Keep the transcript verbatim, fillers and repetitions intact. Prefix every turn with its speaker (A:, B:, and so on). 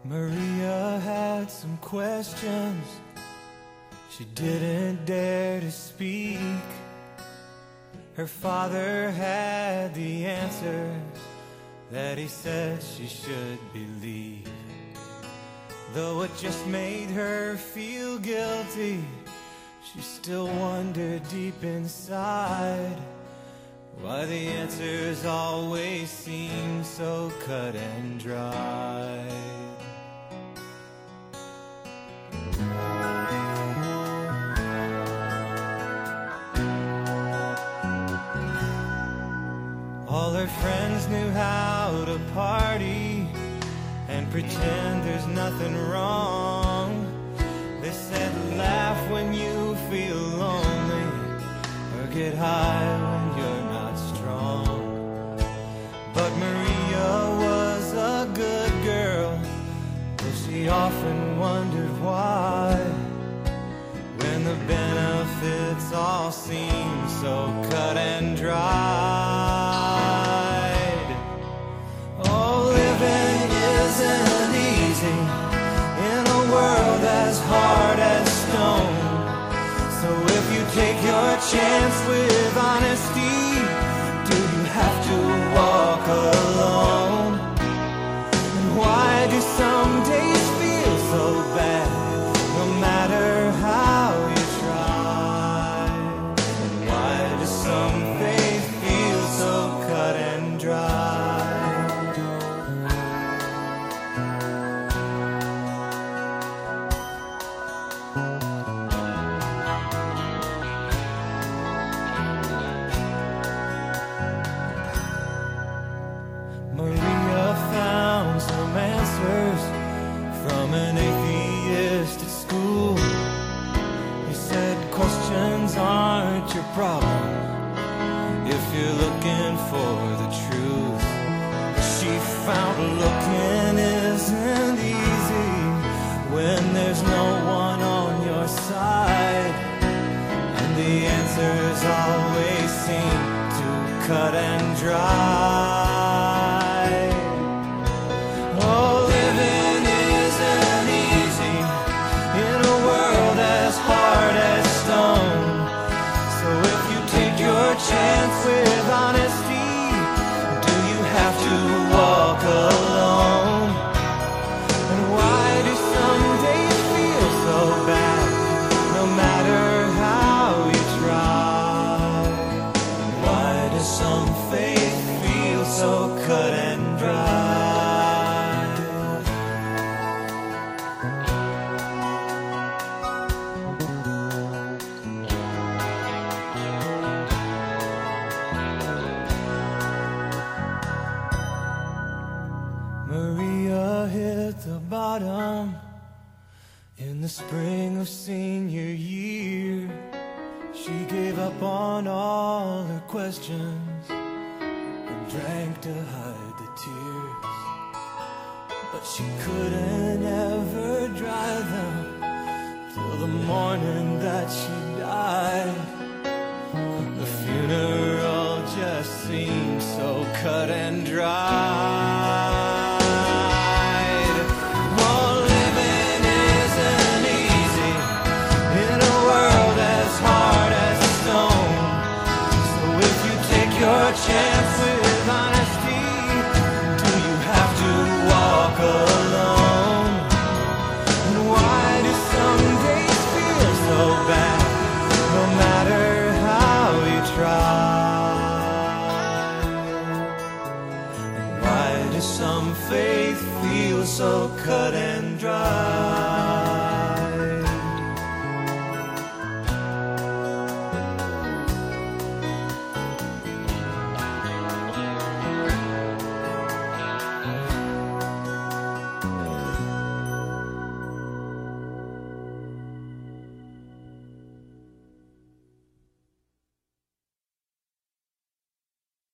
A: Maria had some questions she didn't dare to speak. Her father had the answers that he said she should believe. Though it just made her feel guilty, she still wondered deep inside why the answers always seem so cut and dry. All her friends knew how to party and pretend there's nothing wrong. They said laugh when you feel lonely, or get high when you're not strong. But Maria was a good girl, though she often wondered why, when the benefits all seem so cut and dried. Oh, living isn't easy in a world as hard as stone. So if you take your chance with honesty, do you have to walk alone? And why do some days feel so bad, no matter how you try? And why does some faith feel so cut and dry? Maria found some answers from an atheist at school. He said questions aren't your problem if you're looking for the truth. She found looking isn't easy when there's no one on your side, and the answers always seem to cut and dry. Oh, living isn't easy in a world as hard as stone. So if you take your chance with honesty, do you have to walk alone? And why do some days feel so bad, no matter how you try? Why does some faith feel so cut and dry? Maria hit the bottom in the spring of senior year. She gave up on all her questions and drank to hide the tears. But she couldn't ever dry them till the morning that she died. The funeral just seemed so cut and dried. Oh, living isn't easy in a world as hard as stone. So if you take your chance with honesty, do you have to walk alone? And why do some days feel so bad, no matter how you try? And why does some faith feel so cut and dry?